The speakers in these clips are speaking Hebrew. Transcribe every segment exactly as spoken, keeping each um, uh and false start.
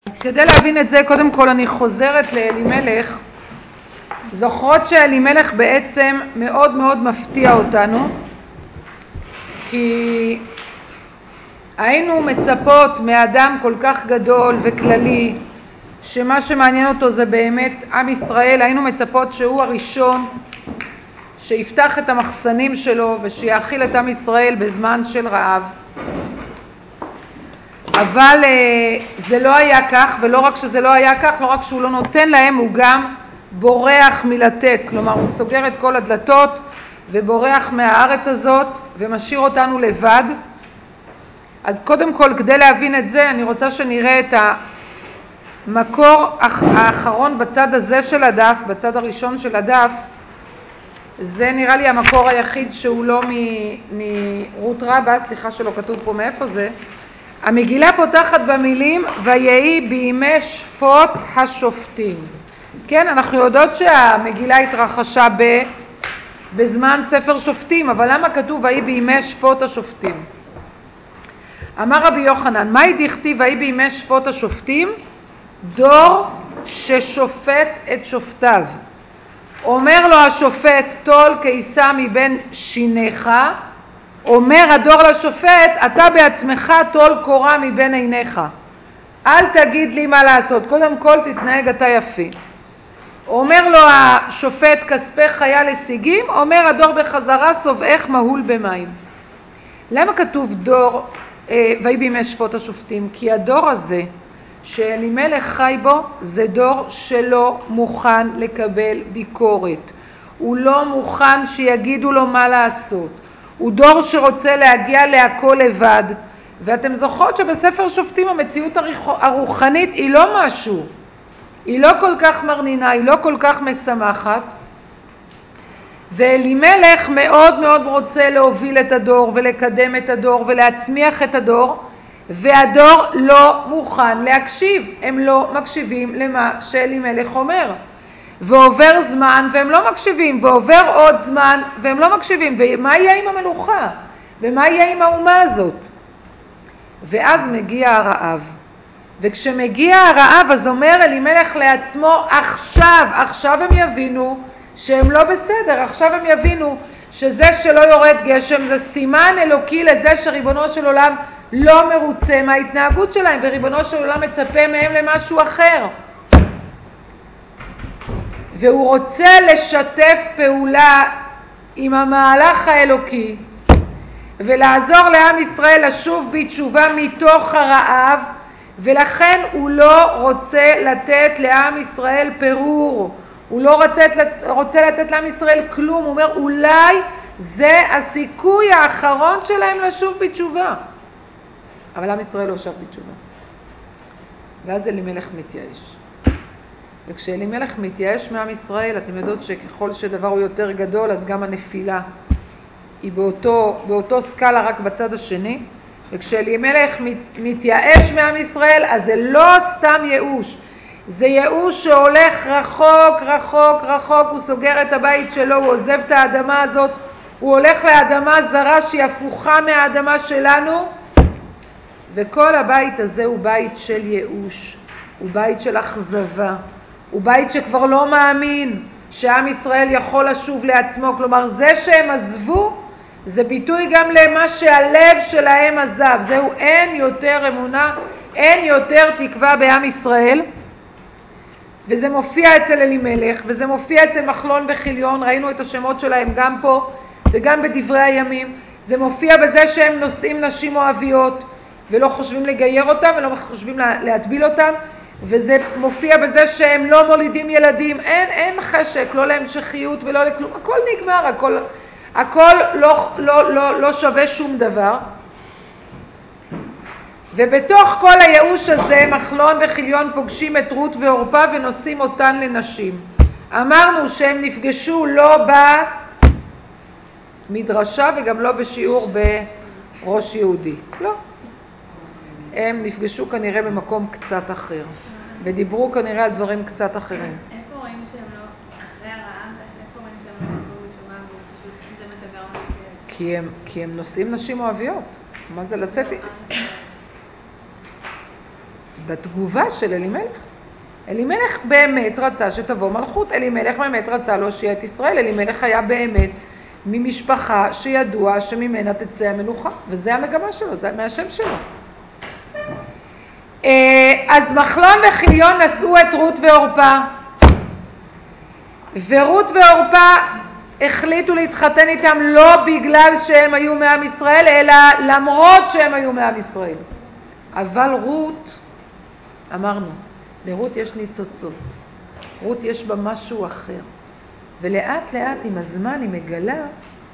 כדי להבין את זה, קודם כל אני חוזרת לאלימלך. זוכרות שאלימלך בעצם מאוד מאוד מפתיע אותנו, כי היינו מצפות מאדם כל כך גדול וכללי, שמה שמעניין אותו זה באמת עם ישראל, היינו מצפות שהוא הראשון שיפתח את המחסנים שלו ושיאכיל את עם ישראל בזמן של רעב. אבל זה לא היה כך, ולא רק שזה לא היה כך, לא רק שהוא לא נותן להם, הוא גם בורח מלתת. כלומר, הוא סוגר את כל הדלתות ובורח מהארץ הזאת ומשאיר אותנו לבד. אז קודם כל, כדי להבין את זה, אני רוצה שנראה את המקור האחרון בצד הזה של הדף, בצד הראשון של הדף. זה נראה לי המקור היחיד שהוא לא מרות רבה, סליחה שלא כתוב פה מאיפה זה. המגילה פותחת במילים ויהי בימי שפוט השופטים. כן, אנחנו יודעות שהמגילה התרחשה ב, בזמן ספר שופטים, אבל למה כתוב ויהי בימי שפוט השופטים? אמר רבי יוחנן, מהי דכתיב ויהי בימי שפוט השופטים? דור ששופט את שופטיו. אומר לו השופט, תול קיסה מבין שיניך, אומר הדור לשופט, אתה בעצמך תול קורה מבין עיניך. אל תגיד לי מה לעשות, קודם כל תתנהג אתה יפי. אומר לו השופט, כספי חיה לשיגים, אומר הדור בחזרה, סובעך מהול במים. למה כתוב דור, אה, ויהי בימי שפוט השופטים? כי הדור הזה שאלימלך חי בו, זה דור שלא מוכן לקבל ביקורת. הוא לא מוכן שיגידו לו מה לעשות. הוא דור שרוצה להגיע להכל לבד. ואתם זוכרות שבספר שופטים המציאות הרוחנית היא לא משהו. היא לא כל כך מרנינה, היא לא כל כך משמחת. ואלימלך מאוד מאוד רוצה להוביל את הדור ולקדם את הדור ולהצמיח את הדור. והדור לא מוכן להקשיב. הם לא מקשיבים למה שאלימלך אומר. ועובר זמן והם לא מקשיבים, ועובר עוד זמן והם לא מקשיבים. ומה יהיה עם המלוכה? ומה יהיה עם האומה הזאת? ואז מגיע הרעב. וכשמגיע הרעב אז אומר אלימלך לעצמו, עכשיו, עכשיו הם יבינו שהם לא בסדר. עכשיו הם יבינו שזה שלא יורד גשם זה סימן אלוקי לזה שריבונו של עולם לא מרוצה מההתנהגות שלהם, וריבונו של עולם מצפה מהם למשהו אחר. והוא רוצה לשתף פעולה עם המהלך האלוקי ולעזור לעם ישראל לשוב בתשובה מתוך הרעב, ולכן הוא לא רוצה לתת לעם ישראל פירור, הוא לא רוצה, רוצה לתת לעם ישראל כלום. הוא אומר אולי זה הסיכוי האחרון שלהם לשוב בתשובה, אבל עם ישראל לא שב בתשובה. ואז אלימלך מתייאש. וכשאלימלך מתייאש מעם ישראל, אתם יודעות שככל שדבר הוא יותר גדול, אז גם הנפילה היא באותו, באותו סקאלה, רק בצד השני. וכשאלימלך מתייאש מעם ישראל, אז זה לא סתם ייאוש. זה ייאוש שהולך רחוק, רחוק, רחוק. הוא סוגר את הבית שלו, הוא עוזב את האדמה הזאת, הוא הולך לאדמה זרה שהיא הפוכה מהאדמה שלנו. וכל הבית הזה הוא בית של ייאוש, הוא בית של אכזבה. הוא בית שכבר לא מאמין שעם ישראל יכול לשוב לעצמו. כלומר, זה שהם עזבו, זה ביטוי גם למה שהלב שלהם עזב. זהו, אין יותר אמונה, אין יותר תקווה בעם ישראל. וזה מופיע אצל אלימלך, וזה מופיע אצל מחלון וחיליון. ראינו את השמות שלהם גם פה וגם בדברי הימים. זה מופיע בזה שהם נושאים נשים מואביות ולא חושבים לגייר אותם ולא חושבים להטביל אותם. וזה מופיע בזה שהם לא מולידים ילדים, אין, אין חשק, לא להמשכיות ולא לכלום, הכל נגמר, הכל, הכל לא, לא, לא, לא שווה שום דבר. ובתוך כל הייאוש הזה, מחלון וחיליון פוגשים את רות ואורפה ונושאים אותן לנשים. אמרנו שהם נפגשו לא במדרשה וגם לא בשיעור בראש יהודי, לא. הם נפגשו כנראה במקום קצת אחר. ודיברו כנראה על דברים קצת אחרים. איפה רואים שהם לא, אחרי הרעב, איפה רואים שהם לא עברו בתשובה, והוא פשוט, זה מה שגרם להתייאש? כי הם, כי הם נושאים נשים אוהביות. מה זה לשאת? בתגובה של אלימלך. אלימלך באמת רצה שתבוא מלכות, אלימלך באמת רצה להושיע את ישראל, אלימלך היה באמת ממשפחה שידוע שממנה תצא המלוכה, וזה המגמה שלו, זה מהשם שלו. אז מחלון וחיליון נשאו את רות ואורפה, ורות ואורפה החליטו להתחתן איתם לא בגלל שהם היו מעם ישראל, אלא למרות שהם היו מעם ישראל. אבל רות, אמרנו, לרות יש ניצוצות, רות יש בה משהו אחר, ולאט לאט עם הזמן היא מגלה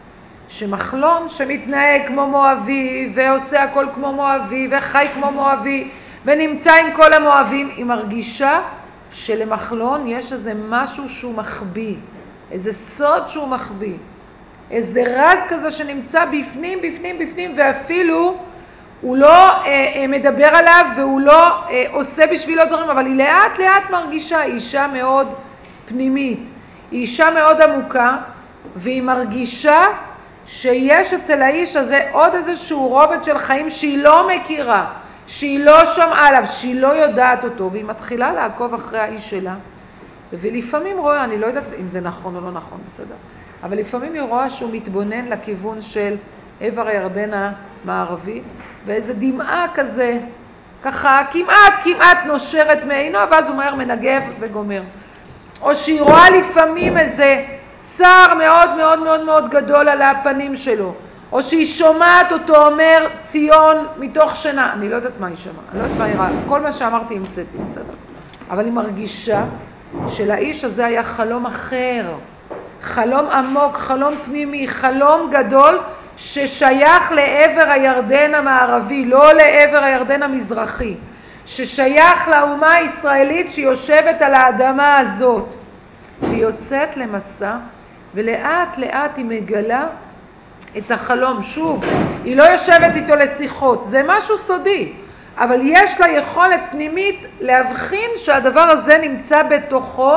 שמחלון שמתנהג כמו מואבי ועושה הכל כמו מואבי וחי כמו מואבי ונמצא עם כל המואבים, היא מרגישה שלמחלון יש איזה משהו שהוא מחביא, איזה סוד שהוא מחביא, איזה רז כזה שנמצא בפנים, בפנים, בפנים, ואפילו הוא לא אה, אה, מדבר עליו והוא לא אה, עושה בשבילו דברים, אבל היא לאט לאט מרגישה, היא אישה מאוד פנימית, היא אישה מאוד עמוקה, והיא מרגישה שיש אצל האיש הזה עוד איזשהו רובד של חיים שהיא לא מכירה, שהיא לא שמעה עליו, שהיא לא יודעת אותו, והיא מתחילה לעקוב אחרי האיש שלה, ולפעמים רואה, אני לא יודעת אם זה נכון או לא נכון, בסדר, אבל לפעמים היא רואה שהוא מתבונן לכיוון של עבר הירדן המערבי, ואיזה דמעה כזה, ככה כמעט כמעט נושרת מעינו, ואז הוא מהר מנגב וגומר. או שהיא רואה לפעמים איזה צער מאוד מאוד מאוד מאוד גדול על הפנים שלו, או שהיא שומעת אותו אומר ציון מתוך שינה, אני לא יודעת מה היא שמעה, אני לא יודעת מה היא ראה, כל מה שאמרתי המצאתי, בסדר. אבל היא מרגישה שלאיש הזה היה חלום אחר, חלום עמוק, חלום פנימי, חלום גדול ששייך לעבר הירדן המערבי, לא לעבר הירדן המזרחי, ששייך לאומה הישראלית שיושבת על האדמה הזאת. והיא יוצאת למסע, ולאט לאט היא מגלה את החלום. שוב, היא לא יושבת איתו לשיחות, זה משהו סודי, אבל יש לה יכולת פנימית להבחין שהדבר הזה נמצא בתוכו,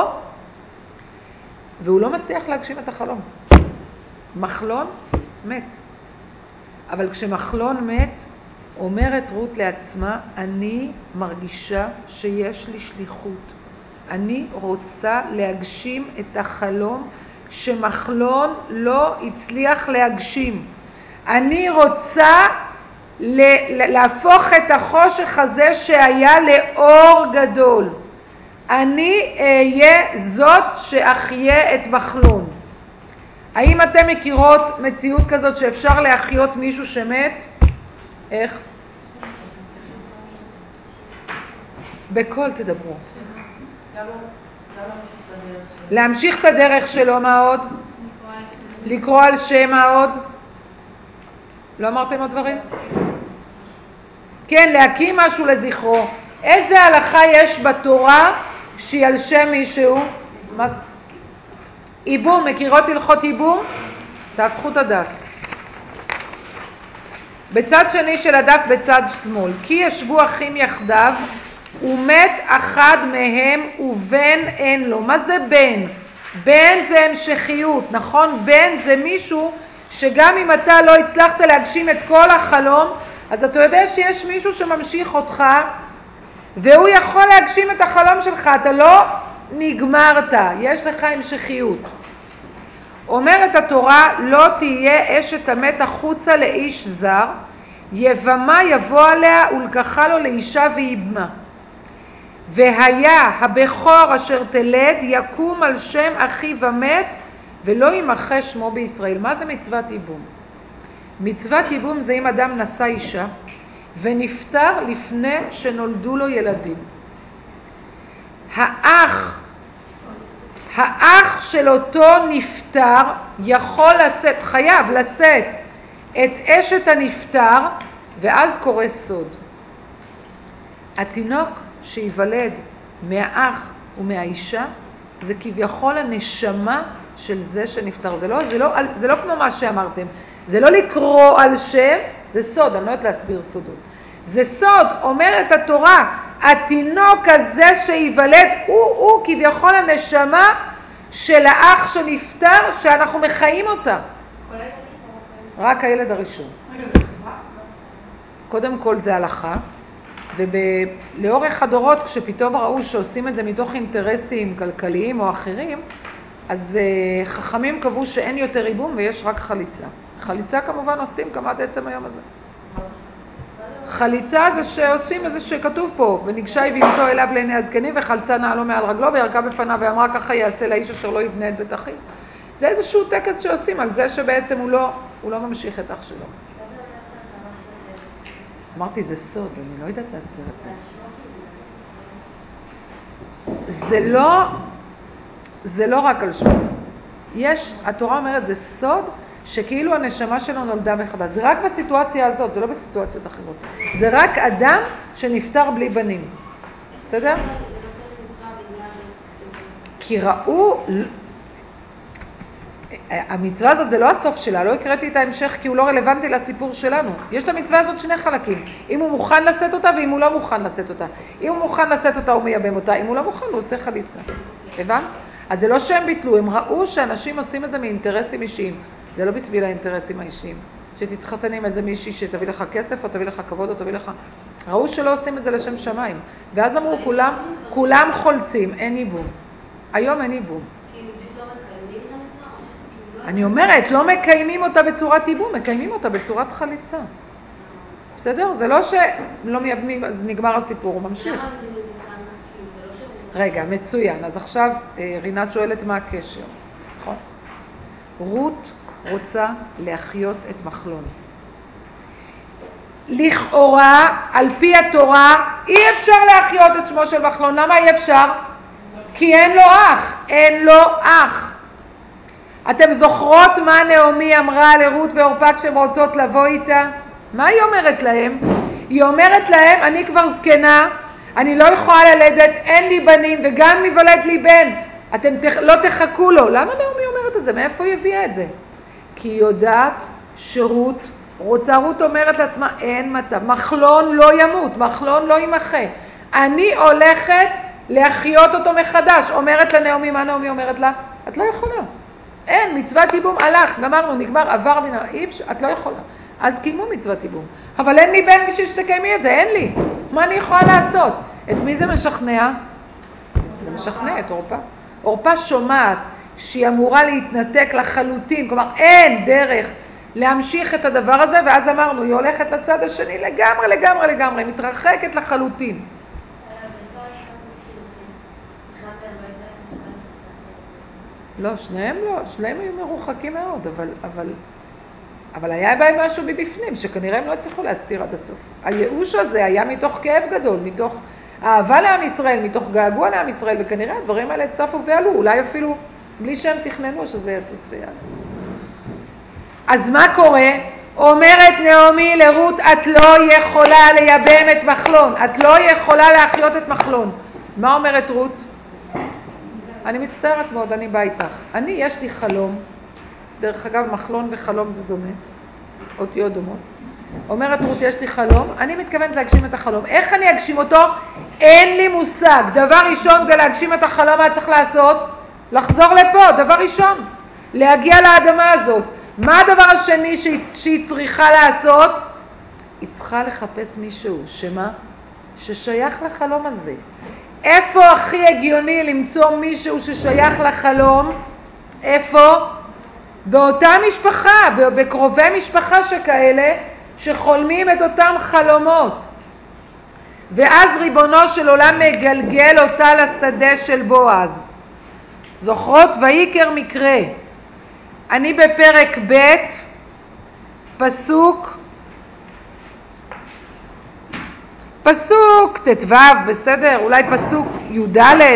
והוא לא מצליח להגשים את החלום. מחלון מת. אבל כשמחלון מת, אומרת רות לעצמה, אני מרגישה שיש לי שליחות. אני רוצה להגשים את החלום שמחלון לא הצליח להגשים. אני רוצה להפוך את החושך הזה שהיה לאור גדול. אני אהיה זאת שאחיה את מחלון. האם אתם מכירות מציאות כזאת שאפשר להחיות מישהו שמת? איך? בכל תדברו. להמשיך את הדרך שלו, מה עוד? לקרוא על שם, מה עוד? לא אמרתם עוד דברים? כן, להקים משהו לזכרו. איזה הלכה יש בתורה שהיא על שם מישהו? מה? איבום, מכירות הלכות איבום? תהפכו את הדף. בצד שני של הדף בצד שמאל. כי ישבו אחים יחדיו ומת אחד מהם ובן אין לו. מה זה בן? בן זה המשכיות, נכון? בן זה מישהו שגם אם אתה לא הצלחת להגשים את כל החלום, אז אתה יודע שיש מישהו שממשיך אותך והוא יכול להגשים את החלום שלך, אתה לא נגמרת, יש לך המשכיות. אומרת התורה, לא תהיה אשת המת החוצה לאיש זר, יבמה יבוא עליה ולקחה לו לאישה ואיבמה. והיה הבכור אשר תלד יקום על שם אחיו המת ולא ימחה שמו בישראל. מה זה מצוות ייבום? מצוות ייבום זה אם אדם נשא אישה ונפטר לפני שנולדו לו ילדים. האח, האח של אותו נפטר יכול לשאת, חייב לשאת את אשת הנפטר, ואז קורה סוד. התינוק שיוולד מהאח ומהאישה זה כביכול הנשמה של זה שנפטר. זה לא, זה לא, זה לא כמו מה שאמרתם. זה לא לקרוא על שם, זה סוד, אני לא יודעת להסביר סודות. זה סוד, אומרת התורה, התינוק הזה שיוולד הוא, הוא כביכול הנשמה של האח שנפטר, שאנחנו מחיים אותה. רק הילד הראשון. קודם כל זה הלכה, ולאורך הדורות, כשפתאום ראו שעושים את זה מתוך אינטרסים כלכליים או אחרים, אז uh, חכמים קבעו שאין יותר ייבום ויש רק חליצה. חליצה כמובן עושים גם עד עצם היום הזה. חליצה זה שעושים איזה שכתוב פה, וניגשה הביאותו אליו לעיני הזקנים וחלצה נעלו מעל רגלו וירקה בפניו ואמרה ככה יעשה לאיש אשר לא יבנה את בית אחיו. זה איזשהו טקס שעושים על זה שבעצם הוא לא, הוא לא ממשיך את אח שלו. אמרתי זה סוד, אני לא יודעת להסביר את זה. זה לא, זה לא רק על שמו. יש, התורה אומרת זה סוד שכאילו הנשמה שלו נולדה מחדש. זה רק בסיטואציה הזאת, זה לא בסיטואציות אחרות. זה רק אדם שנפטר בלי בנים. בסדר? כי ראו, המצווה הזאת זה לא הסוף שלה, לא הקראתי את ההמשך כי הוא לא רלוונטי לסיפור שלנו. יש למצווה הזאת שני חלקים, אם הוא מוכן לשאת אותה ואם הוא לא מוכן לשאת אותה. אם הוא מוכן לשאת אותה הוא מייבם אותה, אם הוא לא מוכן הוא עושה חליצה. הבנת? אז זה לא שהם ביטלו, הם ראו שאנשים עושים את זה מאינטרסים אישיים. זה לא בשביל האינטרסים האישיים. שתתחתן עם איזה מישהי שתביא לך כסף או תביא לך כבוד או תביא לך... ראו שלא עושים את זה לשם שמיים. ואז אמרו כולם, כולם חולצים, אין ייבום. היום אין ייבום. אני אומרת, לא מקיימים אותה בצורת ייבום, מקיימים אותה בצורת חליצה. בסדר? זה לא שלא מייבמים, אז נגמר הסיפור, הוא ממשיך. רגע, מצוין. אז עכשיו רינת שואלת מה הקשר. נכון? רות רוצה להחיות את מחלון. לכאורה, על פי התורה, אי אפשר להחיות את שמו של מחלון. למה אי אפשר? כי אין לו אח. אין לו אח. אתם זוכרות מה נעמי אמרה לרות ואורפה כשהן רוצות לבוא איתה? מה היא אומרת להם? היא אומרת להם, אני כבר זקנה, אני לא יכולה ללדת, אין לי בנים וגם מבלד לי בן. אתם תח... לא תחכו לו. למה נעמי אומרת את זה? מאיפה היא הביאה את זה? כי היא יודעת שרות רוצה, רות אומרת לעצמה, אין מצב, מחלון לא ימות, מחלון לא ימחה. אני הולכת להחיות אותו מחדש. אומרת לנעמי, מה נעמי אומרת לה? את לא יכולה. אין, מצוות ייבום הלך, גמרנו, נגמר, עבר מן האיש, את לא יכולה. אז קיימו מצוות ייבום. אבל אין לי בן בשביל שתקיימי את זה, אין לי. מה אני יכולה לעשות? את מי זה משכנע? זה משכנע את אורפה. אורפה שומעת שהיא אמורה להתנתק לחלוטין, כלומר אין דרך להמשיך את הדבר הזה, ואז אמרנו, היא הולכת לצד השני לגמרי, לגמרי, לגמרי, מתרחקת לחלוטין. לא, שניהם לא, שניהם היו מרוחקים מאוד, אבל, אבל, אבל היה בהם משהו מבפנים, שכנראה הם לא הצליחו להסתיר עד הסוף. הייאוש הזה היה מתוך כאב גדול, מתוך אהבה לעם ישראל, מתוך געגוע לעם ישראל, וכנראה הדברים האלה צפו ועלו, אולי אפילו בלי שהם תכננו שזה יצוץ ויעלו. אז מה קורה? אומרת נעמי לרות, את לא יכולה לייבם את מחלון, את לא יכולה להחיות את מחלון. מה אומרת רות? אני מצטערת מאוד, אני באה איתך. אני, יש לי חלום, דרך אגב, מחלון וחלום זה דומה, אותיות דומות. אומרת רות, יש לי חלום, אני מתכוונת להגשים את החלום. איך אני אגשים אותו? אין לי מושג. דבר ראשון, כדי להגשים את החלום, מה צריך לעשות? לחזור לפה, דבר ראשון. להגיע לאדמה הזאת. מה הדבר השני שהיא, שהיא צריכה לעשות? היא צריכה לחפש מישהו, שמה? ששייך לחלום הזה. איפה הכי הגיוני למצוא מישהו ששייך לחלום? איפה? באותה משפחה, בקרובי משפחה שכאלה, שחולמים את אותם חלומות. ואז ריבונו של עולם מגלגל אותה לשדה של בועז. זוכרות? ויקר מקרה. אני בפרק ב' פסוק פסוק תתוו, בסדר? אולי פסוק י"ד.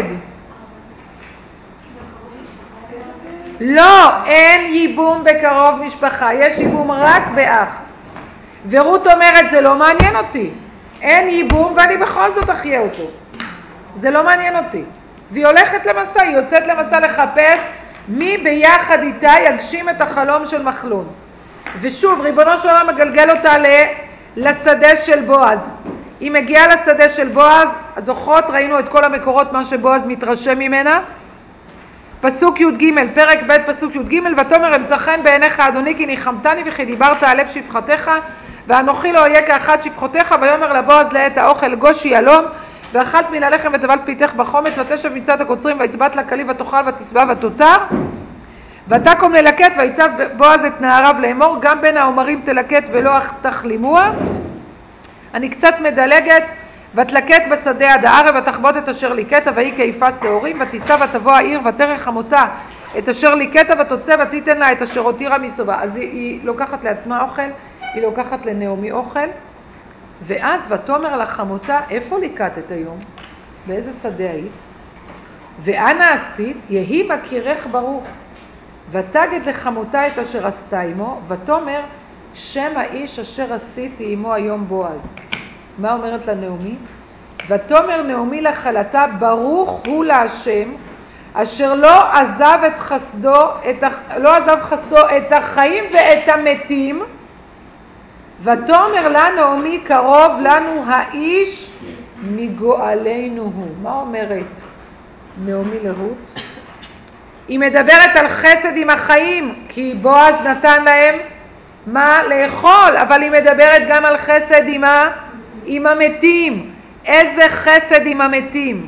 לא, אין ייבום בקרוב משפחה, יש ייבום רק באח. ורות אומרת, זה לא מעניין אותי. אין ייבום ואני בכל זאת אחיה אותו. זה לא מעניין אותי. והיא הולכת למסע, היא יוצאת למסע לחפש מי ביחד איתה יגשים את החלום של מחלון. ושוב, ריבונו של עולם מגלגל אותה לשדה של בועז. היא מגיעה לשדה של בועז, זוכרות, ראינו את כל המקורות, מה שבועז מתרשם ממנה. פסוק י"ג, פרק ב' פסוק י"ג, ותאמר אמצא חן בעיניך אדוני כי ניחמתני וכי דיברת על לב שפחתך, ואנוכי לא אהיה כאחת שפחותיך, ויאמר לבועז לעת האוכל גושי ילום, ואכלת מן הלחם וטבלת פיתך בחומץ, ותשב מצד הקוצרים, ויצבט לכלי ותאכל ותשבע ותותר, ותקום ללקט, ויצב בועז את נעריו לאמור, גם בין העומרים תלקט ולא תחלימוה. אני קצת מדלגת, ותלקט בשדה עד הערב, ותחבוט את אשר ליקטה, והיא כעיפה שעורים, ותישא ותבוא העיר, ותרך חמותה את אשר ליקטה, ותוצא ותיתן לה את אשר הותירה מסובה. אז היא, היא לוקחת לעצמה אוכל, היא לוקחת לנעמי אוכל, ואז ותאמר לחמותה, איפה ליקטת היום? באיזה שדה היית? ואנה עשית? יהי מכירך ברוך. ותגד לחמותה את אשר עשתה עמו, ותאמר, שם האיש אשר עשיתי עמו היום בועז. מה אומרת לנעמי? ותאמר נעמי לחלתה, ברוך הוא להשם, אשר לא עזב את חסדו, את הח... לא עזב חסדו את החיים ואת המתים. ותאמר לה נעמי, קרוב לנו האיש מגואלנו הוא. מה אומרת נעמי לרות? היא מדברת על חסד עם החיים, כי בועז נתן להם מה לאכול, אבל היא מדברת גם על חסד עם, ה... עם המתים. איזה חסד עם המתים?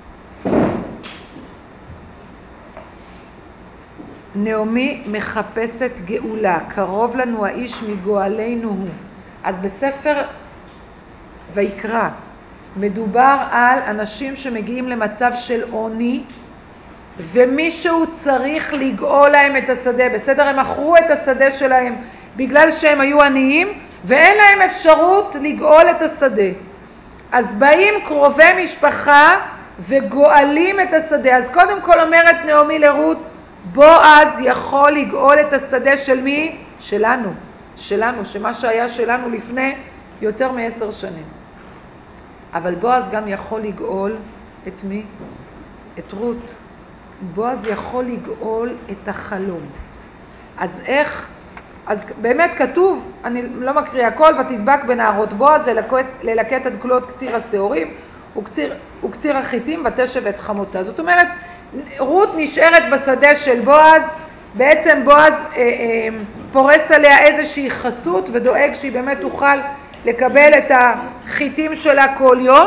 נעמי מחפשת גאולה, קרוב לנו האיש מגואלנו הוא. אז בספר ויקרא מדובר על אנשים שמגיעים למצב של עוני, ומישהו צריך לגאול להם את השדה. בסדר, הם מכרו את השדה שלהם בגלל שהם היו עניים, ואין להם אפשרות לגאול את השדה. אז באים קרובי משפחה וגואלים את השדה. אז קודם כל אומרת נעמי לרות, בועז יכול לגאול את השדה של מי? שלנו. שלנו, שמה שהיה שלנו לפני יותר מעשר שנים. אבל בועז גם יכול לגאול את מי? את רות. בועז יכול לגאול את החלום. אז איך? אז באמת כתוב, אני לא מקריאה הכל, ותדבק בנערות בועז ללקט, ללקט את גלות קציר השעורים וקציר, וקציר החיטים ותשב את חמותה. זאת אומרת, רות נשארת בשדה של בועז, בעצם בועז אה, אה, פורס עליה איזושהי חסות ודואג שהיא באמת תוכל לקבל את החיטים שלה כל יום,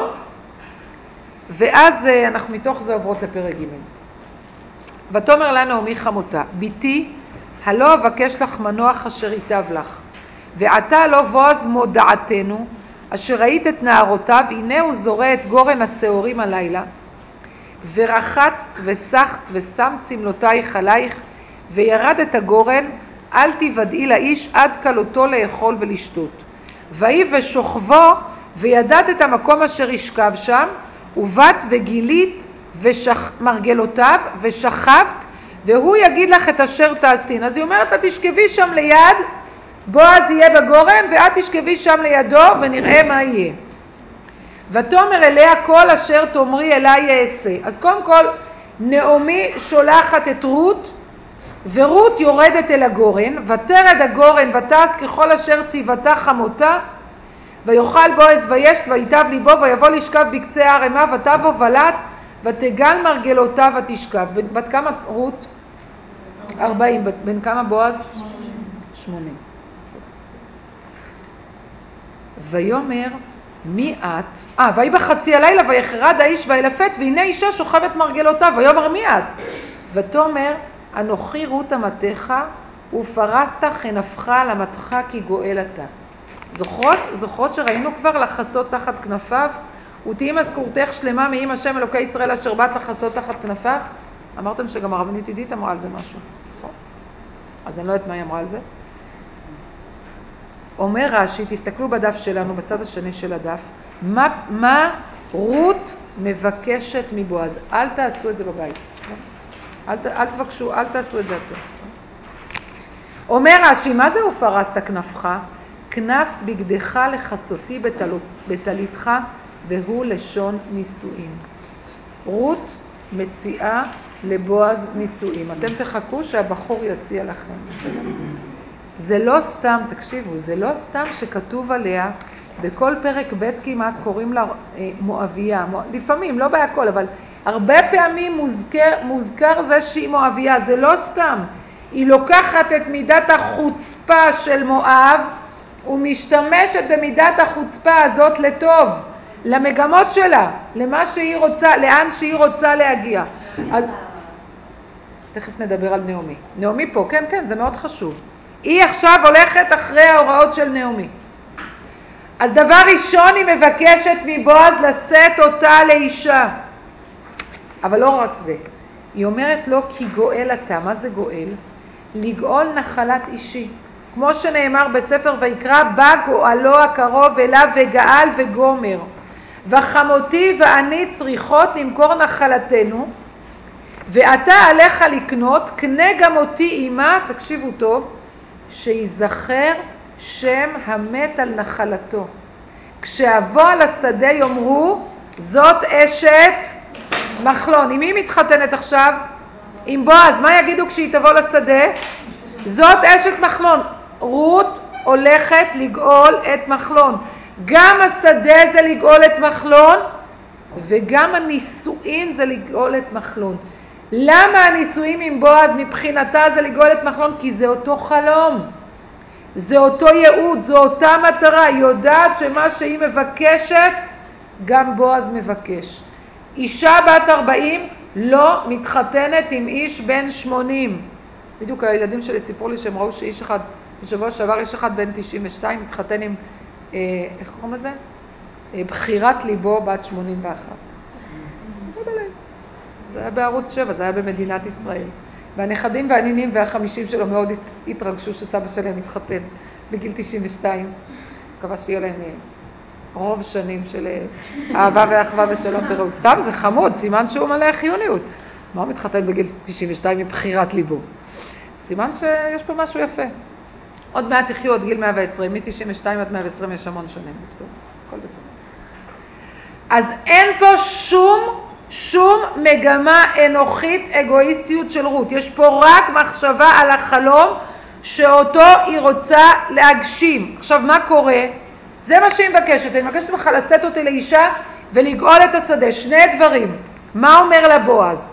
ואז אה, אנחנו מתוך זה עוברות לפרק ג'. ותאמר לה נעמי חמותה, ביתי, הלא אבקש לך מנוח אשר ייטב לך, ועתה לא בועז מודעתנו, אשר ראית את נערותיו, הנה הוא זורע את גורן השעורים הלילה, ורחצת וסחת ושם צמלותייך עלייך, וירד את הגורן, אל תוודאי לאיש עד כלותו לאכול ולשתות. ויהי ושוכבו, וידעת את המקום אשר ישכב שם, ובאת וגילית ושכ... מרגלותיו ושכבת, והוא יגיד לך את אשר תעשין. אז היא אומרת לה, תשכבי שם ליד, בועז יהיה בגורן, ואת תשכבי שם לידו ונראה מה יהיה. ותאמר אליה כל אשר תאמרי אליי אעשה. אז קודם כל נעמי שולחת את רות, ורות יורדת אל הגורן, ותרד הגורן ותעש ככל אשר ציוותה חמותה, ויאכל בועז וישת ויטב ליבו, ויבוא לשכב בקצה הערמה, ותבוא ולט ותגל מרגלותיו ותשכב. בת כמה רות? ארבעים. בין כמה בועז? שמונים. ויאמר מי את? אה, ויהי בחצי הלילה ויחרד האיש וילפת, והנה אישה שוכבת מרגלותיו. ויאמר מי את? ותאמר אנוכי רות אמתך, ופרסת חנפך על אמתך כי גואל אתה. זוכרות? זוכרות שראינו כבר לחסות תחת כנפיו? ותהי מזכורתך שלמה מעם השם אלוקי ישראל אשר באת לחסות תחת כנפיו? אמרתם שגם הרבנית עידית אמרה על זה משהו, נכון? אז אני לא יודעת מה היא אמרה על זה. אומר רש"י, תסתכלו בדף שלנו, בצד השני של הדף, מה, מה רות מבקשת מבועז? אל תעשו את זה בבית. אל, אל תבקשו, אל תעשו את זה אתם. אומר רש"י, מה זה ופרסת כנפך? כנף בגדך לחסותי בטליתך, והוא לשון נישואין. רות מציעה לבועז נישואין. אתם תחכו שהבחור יציע לכם. זה לא סתם, תקשיבו, זה לא סתם שכתוב עליה, בכל פרק ב' כמעט קוראים לה מואביה. לפעמים, לא בהכל, אבל הרבה פעמים מוזכר, מוזכר זה שהיא מואביה. זה לא סתם. היא לוקחת את מידת החוצפה של מואב, ומשתמשת במידת החוצפה הזאת לטוב, למגמות שלה, למה שהיא רוצה, לאן שהיא רוצה להגיע. אז תכף נדבר על נעמי. נעמי פה, כן, כן, זה מאוד חשוב. היא עכשיו הולכת אחרי ההוראות של נעמי. אז דבר ראשון היא מבקשת מבועז לשאת אותה לאישה. אבל לא רק זה. היא אומרת לו כי גואל אתה. מה זה גואל? לגאול נחלת אישי. כמו שנאמר בספר ויקרא, בא גואלו הקרוב אליו וגאל וגומר. וחמותי ואני צריכות למכור נחלתנו, ואתה עליך לקנות, קנה גם אותי אמא, תקשיבו טוב, שיזכר שם המת על נחלתו. כשאבוא על השדה יאמרו, זאת אשת מחלון. עם מי מתחתנת עכשיו? עם בועז. מה יגידו כשהיא תבוא לשדה? זאת אשת מחלון. רות הולכת לגאול את מחלון. גם השדה זה לגאול את מחלון, וגם הנישואין זה לגאול את מחלון. למה הנישואין עם בועז מבחינתה זה לגאול את מחלון? כי זה אותו חלום, זה אותו ייעוד, זו אותה מטרה. היא יודעת שמה שהיא מבקשת גם בועז מבקש. אישה בת ארבעים לא מתחתנת עם איש בן שמונים. בדיוק הילדים שלי סיפרו לי שהם ראו שאיש אחד, בשבוע שעבר איש אחד בן תשעים ושתיים מתחתן עם, אה, איך קוראים לזה? אה, בחירת ליבו בת שמונים ואחת. זה היה בערוץ שבע, זה היה במדינת ישראל. והנכדים והנינים והחמישים שלו מאוד התרגשו שסבא שלהם מתחתן בגיל תשעים ושתיים. מקווה שיהיה להם רוב שנים של אהבה ואחווה ושלום ברעות. סתם זה חמוד, סימן שהוא מלא חיוניות. מה הוא מתחתן בגיל תשעים ושתיים מבחירת ליבו? סימן שיש פה משהו יפה. עוד מעט יחיו עוד גיל מאה ועשרים, מ-תשעים ושתיים עד מאה ועשרים יש המון שנים, זה בסדר, הכל בסדר. אז אין פה שום, שום מגמה אנוכית, אגואיסטיות של רות. יש פה רק מחשבה על החלום שאותו היא רוצה להגשים. עכשיו, מה קורה? זה מה שהיא מבקשת. אני מבקשת ממך לשאת אותי לאישה ולגאול את השדה. שני דברים. מה אומר לה בועז?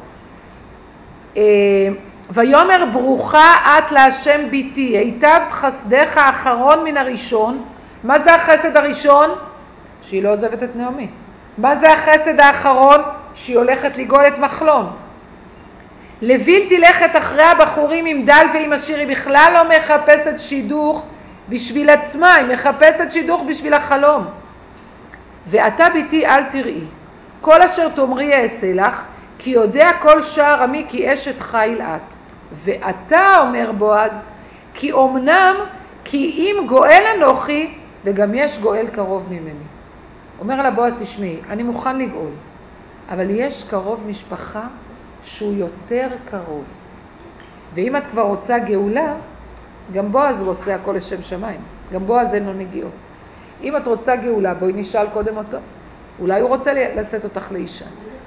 ויאמר ברוכה את להשם ביתי, היטבת חסדך האחרון מן הראשון. מה זה החסד הראשון? שהיא לא עוזבת את נעמי. מה זה החסד האחרון? שהיא הולכת לגאול את מחלון. לבלתי לכת אחרי הבחורים עם דל ועם עשיר. היא בכלל לא מחפשת שידוך בשביל עצמה, היא מחפשת שידוך בשביל החלום. ואתה ביתי אל תראי, כל אשר תאמרי אעשה לך, כי יודע כל שער עמי כי אשת חיל את. ואתה, אומר בועז, כי אומנם כי אם גואל אנוכי, וגם יש גואל קרוב ממני. אומר לה בועז, תשמעי, אני מוכן לגאול, אבל יש קרוב משפחה שהוא יותר קרוב. ואם את כבר רוצה גאולה, גם בועז הוא עושה הכל לשם שמיים. גם בועז אין לו נגיעות. אם את רוצה גאולה, בואי נשאל קודם אותו. אולי הוא רוצה לשאת אותך לאישה.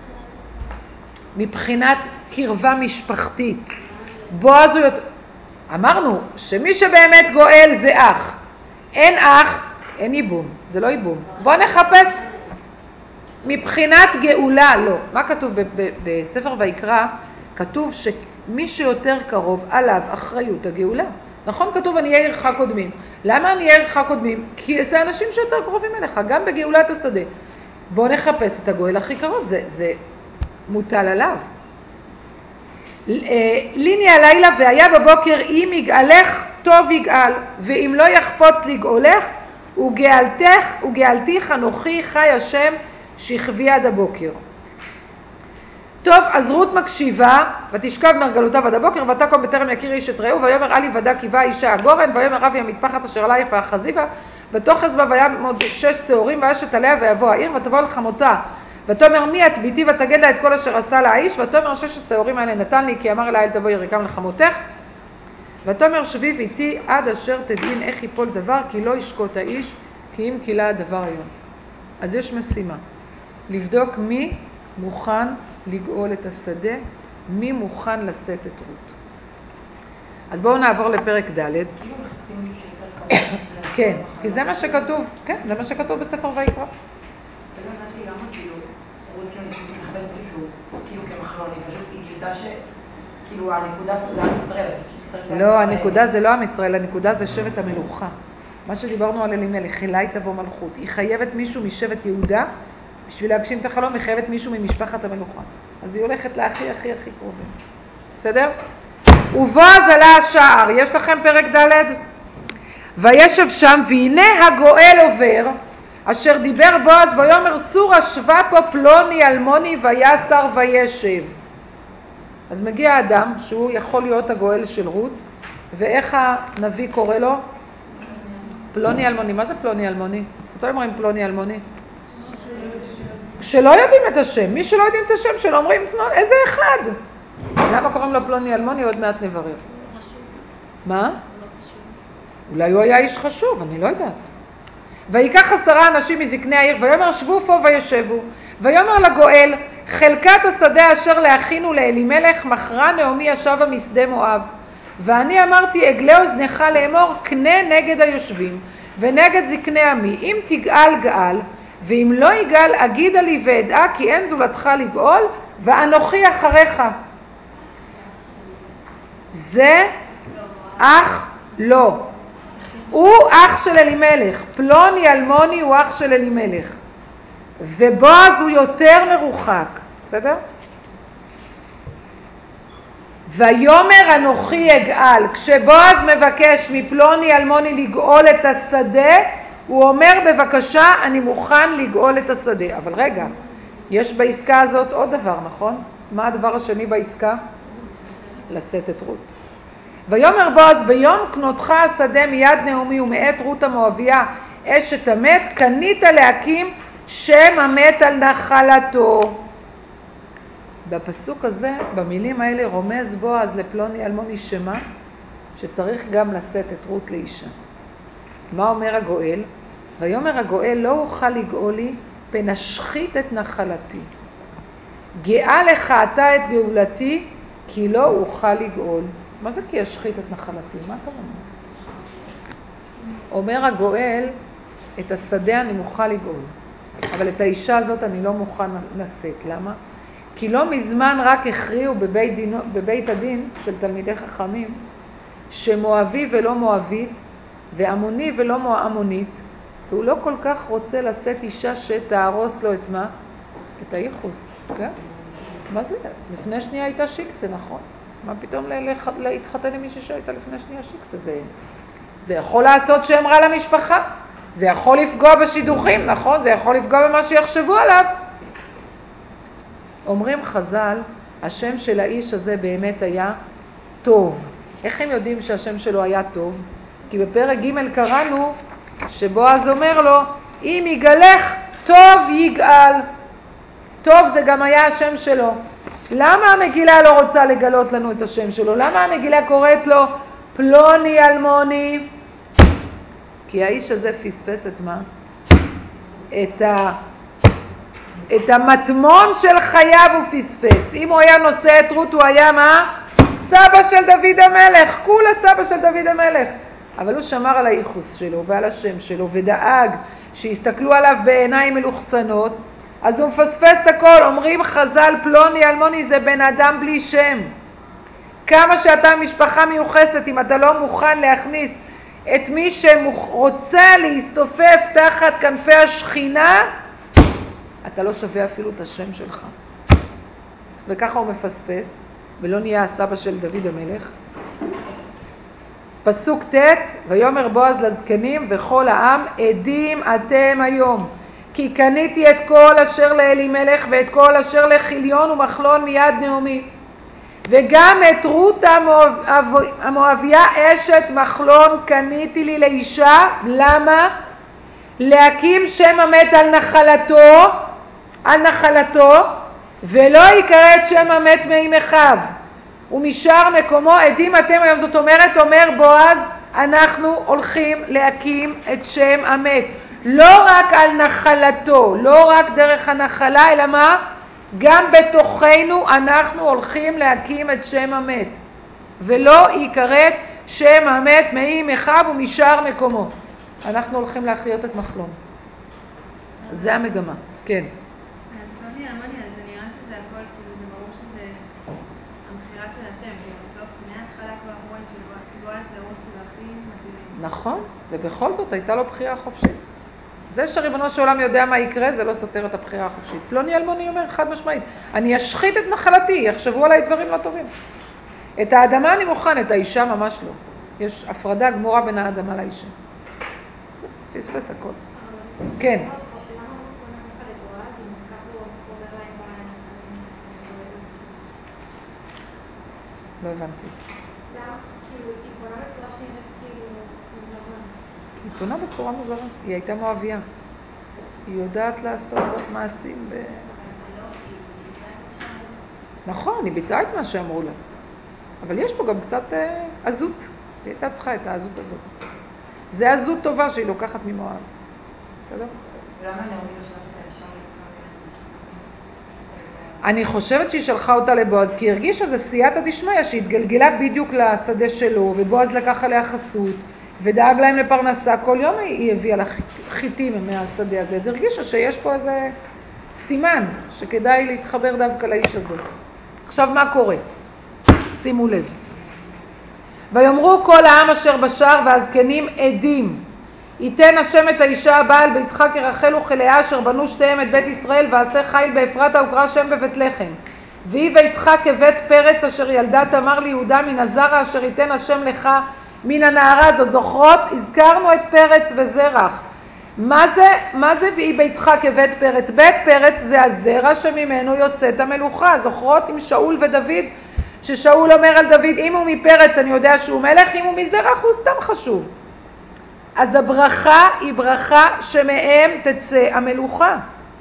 מבחינת קרבה משפחתית, בועז הוא יותר... אמרנו שמי שבאמת גואל זה אח. אין אח, אין איבום. זה לא איבום. בוא נחפש. מבחינת גאולה, לא. מה כתוב ב- ב- בספר ויקרא? כתוב שמי שיותר קרוב עליו אחריות הגאולה. נכון, כתוב אני אהיה עירך קודמים. למה אני אהיה עירך קודמים? כי זה אנשים שיותר קרובים אליך, גם בגאולת השדה. בוא נחפש את הגואל הכי קרוב, זה, זה מוטל עליו. ליני הלילה והיה בבוקר אם יגאלך טוב יגאל, ואם לא יחפוץ לגאולך, וגאלתך וגאלתיך אנוכי חי השם שכבי עד הבוקר. טוב, אז רות מקשיבה, ותשכב מרגלותיו עד הבוקר, ותקום בטרם יכיר איש את רעהו, ויאמר אל יוודע כי באה אישה הגורן, ויאמר רבי המטפחת אשר עלייך ואחזיבה, ותאחז בה ויעמוד שש שעורים, וישת עליה ויבוא העיר, ותבוא אל חמותה, ותאמר מי את ביתי, ותגד לה את כל אשר עשה לה האיש, ותאמר שש השעורים האלה נתן לי, כי אמר אלה אל תבוא יריקם לחמותך, ותאמר שביב איתי עד אשר תדעין איך יפול דבר, כי לא ישקוט האיש, כי אם קילה הדבר היום. אז יש משימה, לבדוק מי מוכן לגאול את השדה, מי מוכן לשאת את רות. אז בואו נעבור לפרק ד'. כן, כי זה מה שכתוב, כן, זה מה שכתוב בספר ויקרא. לא הבנתי למה כאילו, רות כאילו מחפשת מישהו, כאילו כמחלון, היא פשוט, היא גילדה שכאילו הנקודה פה זה עם ישראל. לא, הנקודה זה לא עם ישראל, הנקודה זה שבט המלוכה. מה שדיברנו על אלימלך, אליי תבוא מלכות. היא חייבת מישהו משבט יהודה, בשביל להגשים את החלום, היא חייבת מישהו ממשפחת המלוכה. אז היא הולכת להכי הכי הכי קרובים. בסדר? ובועז עלה השער, יש לכם פרק ד' וישב שם, והנה הגואל עובר, אשר דיבר בועז ויאמר סורה שבה פה פלוני אלמוני ויסר וישב. אז מגיע אדם שהוא יכול להיות הגואל של רות, ואיך הנביא קורא לו? פלוני אלמוני. מה זה פלוני אלמוני? אתם אומרים פלוני אלמוני? שלא יודעים את השם. מי שלא יודעים את השם שלו אומרים איזה אחד. למה קוראים לו פלוני אלמוני? עוד מעט נברר. מה? אולי הוא היה איש חשוב, אני לא יודעת. ויקח עשרה אנשים מזקני העיר, ויאמר שבו פה וישבו. ויאמר לגואל, חלקת השדה אשר להכינו לאלימלך, מכרה נעמי ישבה משדה מואב. ואני אמרתי, אגלה אוזנך לאמור, קנה נגד היושבים, ונגד זקני עמי, אם תגאל גאל, ואם לא יגאל, אגידה לי ואדעה, כי אין זולתך לגאול, ואנוכי אחריך. זה אח לא. הוא אח של אלימלך. פלוני אלמוני הוא אח של אלימלך. ובועז הוא יותר מרוחק. בסדר? ויומר אנוכי אגאל. כשבועז מבקש מפלוני אלמוני לגאול את השדה, הוא אומר בבקשה אני מוכן לגאול את השדה. אבל רגע, יש בעסקה הזאת עוד דבר, נכון? מה הדבר השני בעסקה? לשאת את רות. ויאמר בועז, ביום קנותך השדה מיד נעמי ומאת רות המואביה אשת המת, קנית להקים שם המת על נחלתו. בפסוק הזה, במילים האלה, רומז בועז לפלוני אלמוני שמה? שצריך גם לשאת את רות לאישה. מה אומר הגואל? ויאמר הגואל, לא אוכל לגאולי, פן אשחית את נחלתי. גאה לך אתה את גאולתי, כי לא אוכל לגאול. מה זה כי אשחית את נחלתי? מה הכוונה? אומר הגואל, את השדה אני מוכן לגאול, אבל את האישה הזאת אני לא מוכן לשאת. למה? כי לא מזמן רק הכריעו בבית, דינו, בבית הדין של תלמידי חכמים, שמואבי ולא מואבית, ועמוני ולא מואמונית, והוא לא כל כך רוצה לשאת אישה שתהרוס לו את מה? את הייחוס. כן? מה זה? לפני שנייה הייתה שיקצה, נכון? מה פתאום להתחתן עם מישהי שהייתה לפני שנייה שיקצה? זה, זה יכול לעשות שם רע למשפחה. זה יכול לפגוע בשידוכים, נכון? זה יכול לפגוע במה שיחשבו עליו. אומרים חז"ל, השם של האיש הזה באמת היה טוב. איך הם יודעים שהשם שלו היה טוב? כי בפרק ג' קראנו שבועז אומר לו, אם יגלך טוב יגאל. טוב זה גם היה השם שלו. למה המגילה לא רוצה לגלות לנו את השם שלו? למה המגילה קוראת לו פלוני אלמוני? כי האיש הזה פספס את מה? את, ה... את המטמון של חייו הוא פספס. אם הוא היה נושא את רות הוא היה מה? סבא של דוד המלך. כולה סבא של דוד המלך. אבל הוא שמר על הייחוס שלו ועל השם שלו ודאג שיסתכלו עליו בעיניים מלוכסנות. אז הוא מפספס את הכל. אומרים חז"ל פלוני אלמוני זה בן אדם בלי שם. כמה שאתה משפחה מיוחסת, אם אתה לא מוכן להכניס את מי שרוצה להסתופף תחת כנפי השכינה, אתה לא שווה אפילו את השם שלך. וככה הוא מפספס, ולא נהיה הסבא של דוד המלך. פסוק ט' ויאמר בועז לזקנים וכל העם, עדים אתם היום, כי קניתי את כל אשר לאלימלך ואת כל אשר לחיליון ומחלון מיד נעמי, וגם את רות המואביה אשת מחלון קניתי לי לאישה. למה? להקים שם המת על נחלתו, על נחלתו, ולא יקרא את שם המת מאם אחיו, ומשאר מקומו עדים אתם היום. זאת אומרת, אומר בועז, אנחנו הולכים להקים את שם המת, לא רק על נחלתו, לא רק דרך הנחלה, אלא מה? גם בתוכנו אנחנו הולכים להקים את שם המת, ולא יקראת שם המת מאם אחיו ומשאר מקומו. אנחנו הולכים להחיות את מחלון. זה המגמה. כן. פלוני אלמוני, אז זה נראה שזה הכל, זה ברור שזה הבחירה של השם, כי בסוף מההתחלה כבר רואים שבועז זה רות הכי מתאימים. נכון, ובכל זאת הייתה לו בחירה חופשית. זה שריבונו של עולם יודע מה יקרה, זה לא סותר את הבחירה החופשית. פלוני אלמוני אומר חד משמעית, אני אשחית את נחלתי, יחשבו עליי דברים לא טובים. את האדמה אני מוכן, את האישה ממש לא. יש הפרדה גמורה בין האדמה לאישה. זה פספס הכל. כן. לא הבנתי. היא פונה בצורה מוזרה. היא הייתה מואביה. היא יודעת לעשות מעשים ב... נכון, היא ביצעה את מה שאמרו לה. אבל יש פה גם קצת עזות. היא הייתה צריכה את העזות הזאת. זה עזות טובה שהיא לוקחת ממואב. בסדר? ולמה נעמי לא שלחת לשם? אני חושבת שהיא שלחה אותה לבועז, כי היא הרגישה זה סייעתא דשמיא שהתגלגלה בדיוק לשדה שלו, ובועז לקח עליה חסות, ודאג להם לפרנסה. כל יום היא הביאה לה חיטים מהשדה הזה. אז הרגישה שיש פה איזה סימן שכדאי להתחבר דווקא לאיש הזה. עכשיו מה קורה? שימו לב. ויאמרו כל העם אשר בשער והזקנים עדים. ייתן השם את האישה הבאה על ביתך כרחל וכלאה אשר בנו שתיהם את בית ישראל, ועשה חיל באפרתה וקרא השם בבית לחם. ויהי ביתך כבית פרץ אשר ילדה תמר ליהודה מן הזרע אשר ייתן השם לך מן הנערה הזאת. זוכרות? הזכרנו את פרץ וזרח. מה זה, מה זה ויהי ביתך כבית פרץ? בית פרץ זה הזרע שממנו יוצאת המלוכה. זוכרות עם שאול ודוד? ששאול אומר על דוד, אם הוא מפרץ אני יודע שהוא מלך, אם הוא מזרח הוא סתם חשוב. אז הברכה היא ברכה שמהם תצא המלוכה.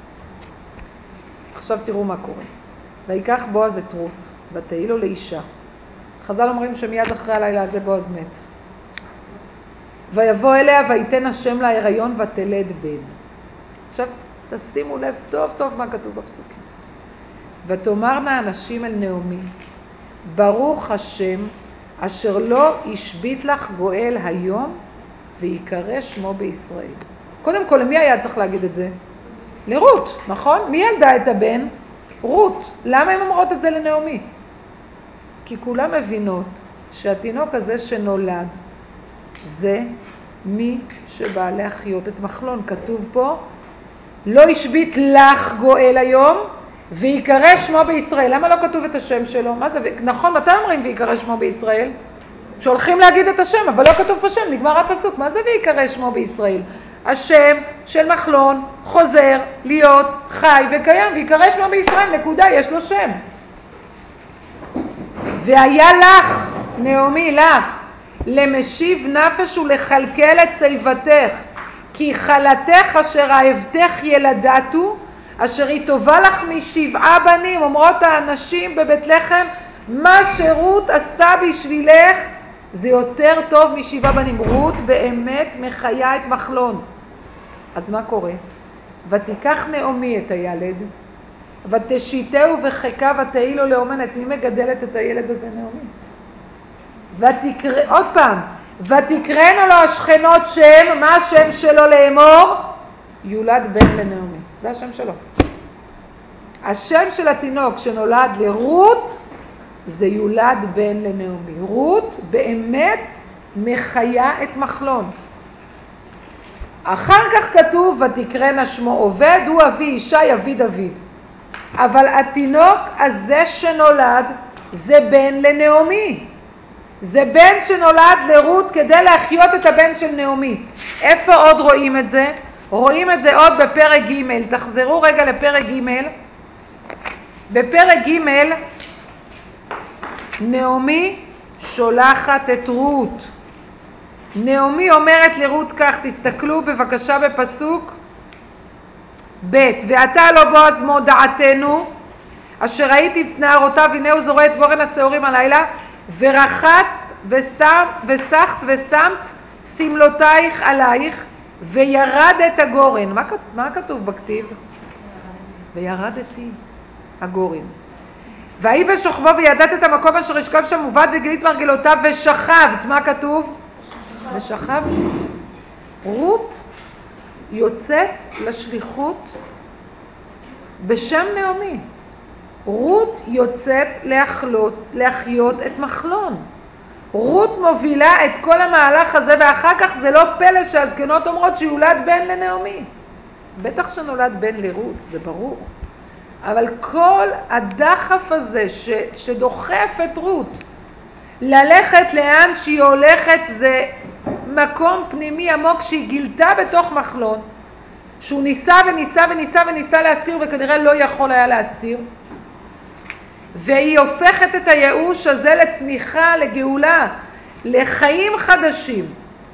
עכשיו תראו מה קורה. ויקח בועז את רות, ותהי לו לאישה. חז"ל אומרים שמיד אחרי הלילה הזה בועז מת. ויבוא אליה ויתן השם לה הריון ותלד בן. עכשיו תשימו לב טוב טוב מה כתוב בפסוקים. ותאמרנה הנשים אל נעמי, ברוך השם אשר לא השבית לך גואל היום, ויקרא שמו בישראל. קודם כל, למי היה צריך להגיד את זה? לרות, נכון? מי ילדה את הבן? רות. למה הן אומרות את זה לנעמי? כי כולם מבינות שהתינוק הזה שנולד זה מי שבא להחיות את מחלון. כתוב פה, לא השבית לך גואל היום, ויקרא שמו בישראל. למה לא כתוב את השם שלו? מה זה? נכון, מתי אומרים ויקרא שמו בישראל? שהולכים להגיד את השם, אבל לא כתוב פה שם, נגמר הפסוק. מה זה ויקרא שמו בישראל? השם של מחלון חוזר להיות חי וקיים, ויקרא שמו בישראל, נקודה, יש לו שם. והיה לך, נעמי, לך, למשיב נפש ולכלכל את שיבתך, כי חלתך אשר אהבתך ילדתו, אשר היא טובה לך משבעה בנים. אומרות האנשים בבית לחם, מה שרות עשתה בשבילך זה יותר טוב משבעה בנים. רות באמת מחיה את מחלון. אז מה קורה? ותיקח נעמי את הילד, ותשיתהו וחיקה ותהי לו לאומנת. מי מגדלת את הילד הזה? נעמי. ותקרא, עוד פעם, ותקראנה לו השכנות שם. מה השם שלו לאמור? יולד בן לנעמי. זה השם שלו. השם של התינוק שנולד לרות זה יולד בן לנעמי. רות באמת מחיה את מחלון. אחר כך כתוב ותקראנה שמו עובד, הוא אבי ישי אבי דוד. אבל התינוק הזה שנולד זה בן לנעמי. זה בן שנולד לרות כדי להחיות את הבן של נעמי. איפה עוד רואים את זה? רואים את זה עוד בפרק ג'. תחזרו רגע לפרק ג'. בפרק ג' נעמי שולחת את רות. נעמי אומרת לרות כך, תסתכלו בבקשה בפסוק ב', ואתה לא בועז מודעתנו, אשר ראיתי את נערותיו, הנה הוא זורע את גורן השעורים הלילה, ורחצת ושם, ושחת ושמת סמלותייך עלייך, וירד את הגורן. מה, מה כתוב בכתיב? וירדתי הגורן. והיא ושוכבו וידעת את המקום אשר ישכב שם ובד וגילית מרגלותיו ושכבת. מה כתוב? ושכבתי. רות יוצאת לשליחות בשם נעמי. רות יוצאת להחלות, להחיות את מחלון. רות מובילה את כל המהלך הזה, ואחר כך זה לא פלא שהזקנות אומרות שיולד בן לנעמי. בטח שנולד בן לרות, זה ברור. אבל כל הדחף הזה ש, שדוחף את רות ללכת לאן שהיא הולכת, זה מקום פנימי עמוק שהיא גילתה בתוך מחלון, שהוא ניסה וניסה וניסה וניסה להסתיר, וכנראה לא יכול היה להסתיר. והיא הופכת את הייאוש הזה לצמיחה, לגאולה, לחיים חדשים.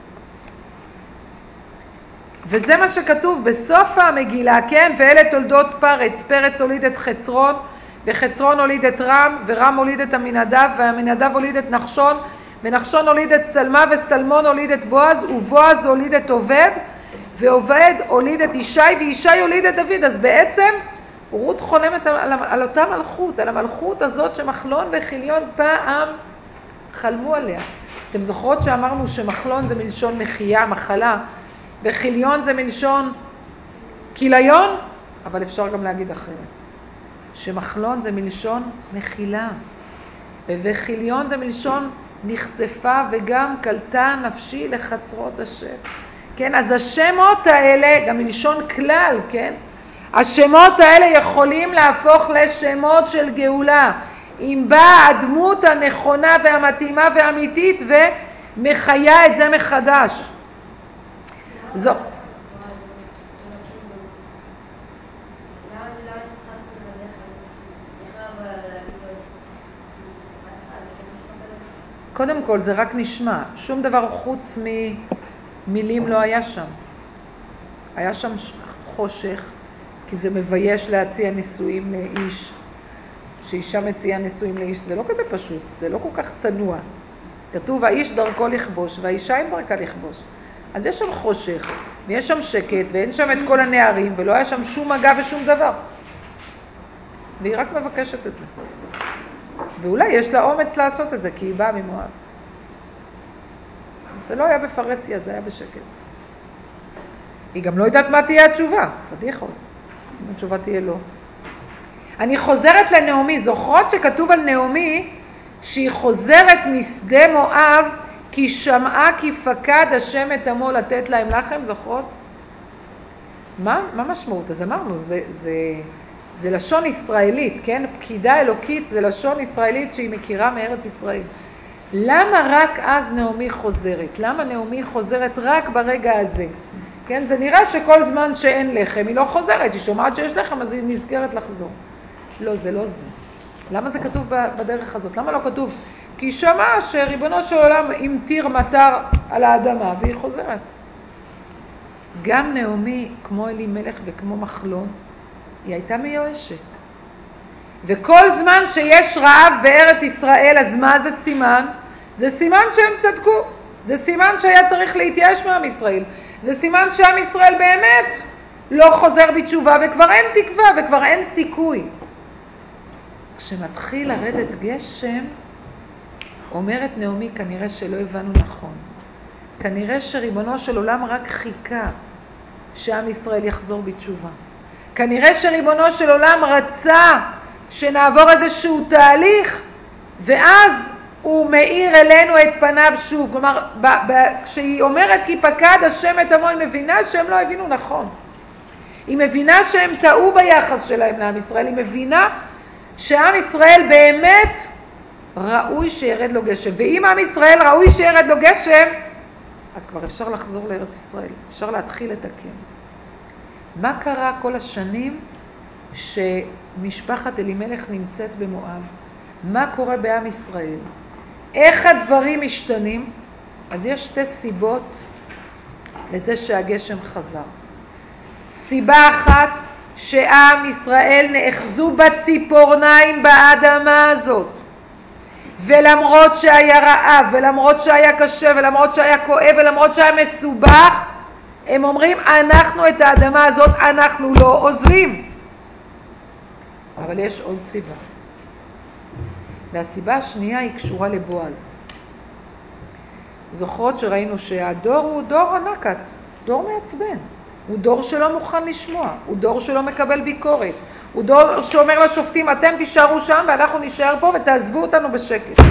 וזה מה שכתוב בסוף המגילה, כן? ואלה תולדות פרץ, פרץ הוליד את חצרון, וחצרון הוליד את רם, ורם הוליד את המנדב, והמנדב הוליד את נחשון, ונחשון הוליד את סלמה, וסלמון הוליד את בועז, ובועז הוליד את עובד, ועובד הוליד את ישי, וישי הוליד את דוד. אז בעצם רות חולמת על, על, על אותה מלכות, על המלכות הזאת שמחלון וחיליון פעם חלמו עליה. אתם זוכרות שאמרנו שמחלון זה מלשון מחייה, מחלה, וחיליון זה מלשון כיליון, אבל אפשר גם להגיד אחרת. שמחלון זה מלשון מחילה, וחיליון זה מלשון נחשפה וגם קלטה נפשי לחצרות השם. כן, אז השמות האלה, גם מלשון כלל, כן? השמות האלה יכולים להפוך לשמות של גאולה, אם באה הדמות הנכונה והמתאימה והאמיתית ומחיה את זה מחדש. זו. קודם כל זה רק נשמע, שום דבר חוץ ממילים לא היה שם. היה שם חושך, כי זה מבייש להציע נישואים לאיש. שאישה מציעה נישואים לאיש, זה לא כזה פשוט, זה לא כל כך צנוע. כתוב, האיש דרכו לכבוש, והאישה אין דרכה לכבוש. אז יש שם חושך, ויש שם שקט, ואין שם את כל הנערים, ולא היה שם שום מגע ושום דבר. והיא רק מבקשת את זה. ואולי יש לה אומץ לעשות את זה, כי היא באה ממואב. זה לא היה בפרסיה, זה היה בשקט. היא גם לא יודעת מה תהיה התשובה, פדיחות. אם התשובה תהיה לא. אני חוזרת לנעמי, זוכרות שכתוב על נעמי שהיא חוזרת משדה מואב כי שמעה כי פקד השם את עמו לתת להם לחם, זוכרות? מה, מה משמעות? אז אמרנו, זה, זה, זה לשון ישראלית, כן? פקידה אלוקית זה לשון ישראלית שהיא מכירה מארץ ישראל. למה רק אז נעמי חוזרת? למה נעמי חוזרת רק ברגע הזה? כן? זה נראה שכל זמן שאין לחם היא לא חוזרת, היא שומעת שיש לחם אז היא נזכרת לחזור. לא, זה לא זה. למה זה כתוב בדרך הזאת? למה לא כתוב? כי היא שמעה שריבונו של עולם המטיר מטר על האדמה והיא חוזרת. גם נעמי, כמו אלימלך וכמו מחלון, היא הייתה מיואשת. וכל זמן שיש רעב בארץ ישראל, אז מה זה סימן? זה סימן שהם צדקו. זה סימן שהיה צריך להתייאש מעם ישראל. זה סימן שעם ישראל באמת לא חוזר בתשובה, וכבר אין תקווה, וכבר אין סיכוי. כשמתחיל לרדת גשם, אומרת נעמי, כנראה שלא הבנו נכון. כנראה שריבונו של עולם רק חיכה שעם ישראל יחזור בתשובה. כנראה שריבונו של עולם רצה שנעבור איזשהו תהליך, ואז הוא מאיר אלינו את פניו שוב. כלומר, ב- ב- כשהיא אומרת כי פקד השם את עמו, היא מבינה שהם לא הבינו נכון. היא מבינה שהם טעו ביחס שלהם לעם ישראל. היא מבינה שעם ישראל באמת ראוי שירד לו גשם. ואם עם ישראל ראוי שירד לו גשם, אז כבר אפשר לחזור לארץ ישראל. אפשר להתחיל לתקן. מה קרה כל השנים שמשפחת אלימלך נמצאת במואב? מה קורה בעם ישראל? איך הדברים משתנים? אז יש שתי סיבות לזה שהגשם חזר. סיבה אחת, שעם ישראל נאחזו בציפורניים באדמה הזאת. ולמרות שהיה רעב, ולמרות שהיה קשה, ולמרות שהיה כואב, ולמרות שהיה מסובך, הם אומרים, אנחנו את האדמה הזאת, אנחנו לא עוזבים. אבל יש עוד סיבה. והסיבה השנייה היא קשורה לבועז. זוכרות שראינו שהדור הוא דור הנקץ, דור מעצבן. הוא דור שלא מוכן לשמוע, הוא דור שלא מקבל ביקורת, הוא דור שאומר לשופטים, אתם תישארו שם ואנחנו נשאר פה ותעזבו אותנו בשקט.